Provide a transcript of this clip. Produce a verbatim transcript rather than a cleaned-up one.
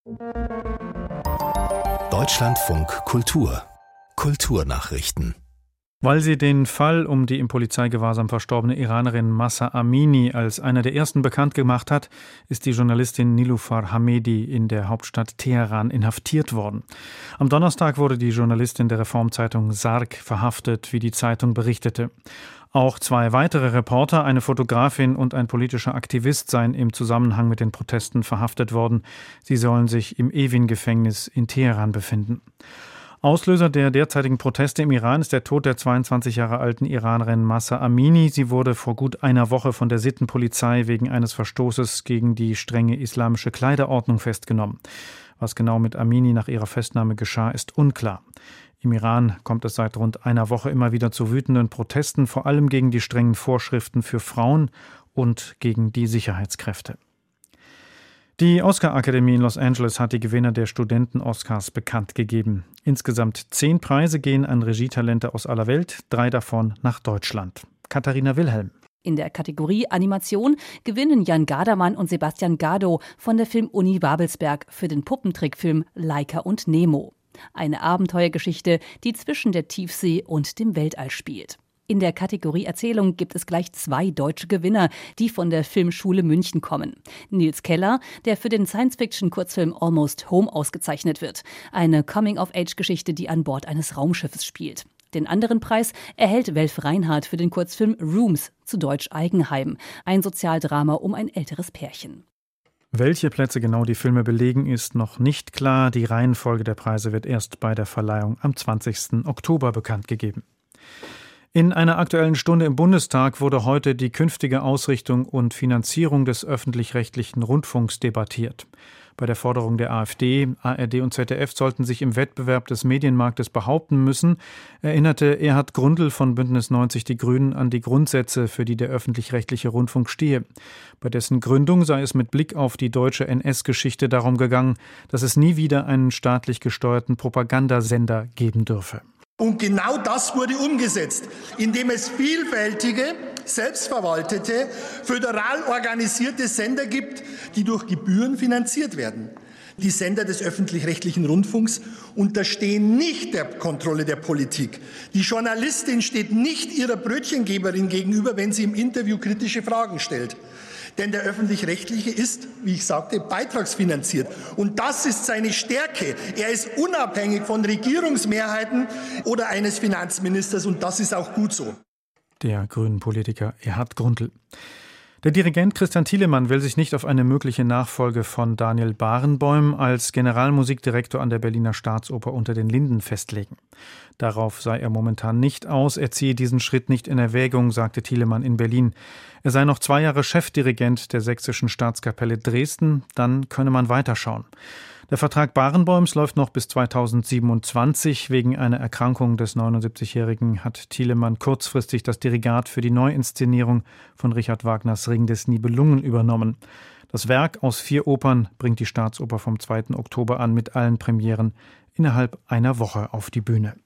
Deutschlandfunk Kultur Kulturnachrichten. Weil sie den Fall um die im Polizeigewahrsam verstorbene Iranerin Mahsa Amini als einer der ersten bekannt gemacht hat, ist die Journalistin Niloufar Hamedi in der Hauptstadt Teheran inhaftiert worden. Am Donnerstag wurde die Journalistin der Reformzeitung Sarg verhaftet, wie die Zeitung berichtete. Auch zwei weitere Reporter, eine Fotografin und ein politischer Aktivist seien im Zusammenhang mit den Protesten verhaftet worden. Sie sollen sich im Evin-Gefängnis in Teheran befinden. Auslöser der derzeitigen Proteste im Iran ist der Tod der zweiundzwanzig Jahre alten Iranerin Mahsa Amini. Sie wurde vor gut einer Woche von der Sittenpolizei wegen eines Verstoßes gegen die strenge islamische Kleiderordnung festgenommen. Was genau mit Amini nach ihrer Festnahme geschah, ist unklar. Im Iran kommt es seit rund einer Woche immer wieder zu wütenden Protesten, vor allem gegen die strengen Vorschriften für Frauen und gegen die Sicherheitskräfte. Die Oscar-Akademie in Los Angeles hat die Gewinner der Studenten-Oscars bekannt gegeben. Insgesamt zehn Preise gehen an Regietalente aus aller Welt, drei davon nach Deutschland. Katharina Wilhelm. In der Kategorie Animation gewinnen Jan Gardermann und Sebastian Gado von der Filmuni Babelsberg für den Puppentrickfilm Laika und Nemo. Eine Abenteuergeschichte, die zwischen der Tiefsee und dem Weltall spielt. In der Kategorie Erzählung gibt es gleich zwei deutsche Gewinner, die von der Filmschule München kommen. Nils Keller, der für den Science-Fiction-Kurzfilm Almost Home ausgezeichnet wird. Eine Coming-of-Age-Geschichte, die an Bord eines Raumschiffes spielt. Den anderen Preis erhält Welf Reinhardt für den Kurzfilm Rooms, zu Deutsch Eigenheim. Ein Sozialdrama um ein älteres Pärchen. Welche Plätze genau die Filme belegen, ist noch nicht klar. Die Reihenfolge der Preise wird erst bei der Verleihung am zwanzigsten Oktober bekannt gegeben. In einer Aktuellen Stunde im Bundestag wurde heute die künftige Ausrichtung und Finanzierung des öffentlich-rechtlichen Rundfunks debattiert. Bei der Forderung der AfD, A R D und Z D F sollten sich im Wettbewerb des Medienmarktes behaupten müssen, erinnerte Erhard Grundl von Bündnis neunzig Die Grünen an die Grundsätze, für die der öffentlich-rechtliche Rundfunk stehe. Bei dessen Gründung sei es mit Blick auf die deutsche N S-Geschichte darum gegangen, dass es nie wieder einen staatlich gesteuerten Propagandasender geben dürfe. Und genau das wurde umgesetzt, indem es vielfältige, selbstverwaltete, föderal organisierte Sender gibt, die durch Gebühren finanziert werden. Die Sender des öffentlich-rechtlichen Rundfunks unterstehen nicht der Kontrolle der Politik. Die Journalistin steht nicht ihrer Brötchengeberin gegenüber, wenn sie im Interview kritische Fragen stellt. Denn der Öffentlich-Rechtliche ist, wie ich sagte, beitragsfinanziert. Und das ist seine Stärke. Er ist unabhängig von Regierungsmehrheiten oder eines Finanzministers. Und das ist auch gut so. Der grünen Politiker Erhard Grundl. Der Dirigent Christian Thielemann will sich nicht auf eine mögliche Nachfolge von Daniel Barenboim als Generalmusikdirektor an der Berliner Staatsoper Unter den Linden festlegen. Darauf sei er momentan nicht aus, er ziehe diesen Schritt nicht in Erwägung, sagte Thielemann in Berlin. Er sei noch zwei Jahre Chefdirigent der Sächsischen Staatskapelle Dresden, dann könne man weiterschauen. Der Vertrag Barenboims läuft noch bis zweitausendsiebenundzwanzig. Wegen einer Erkrankung des neunundsiebzigjährigen hat Thielemann kurzfristig das Dirigat für die Neuinszenierung von Richard Wagners Ring des Nibelungen übernommen. Das Werk aus vier Opern bringt die Staatsoper vom zweiten Oktober an mit allen Premieren innerhalb einer Woche auf die Bühne.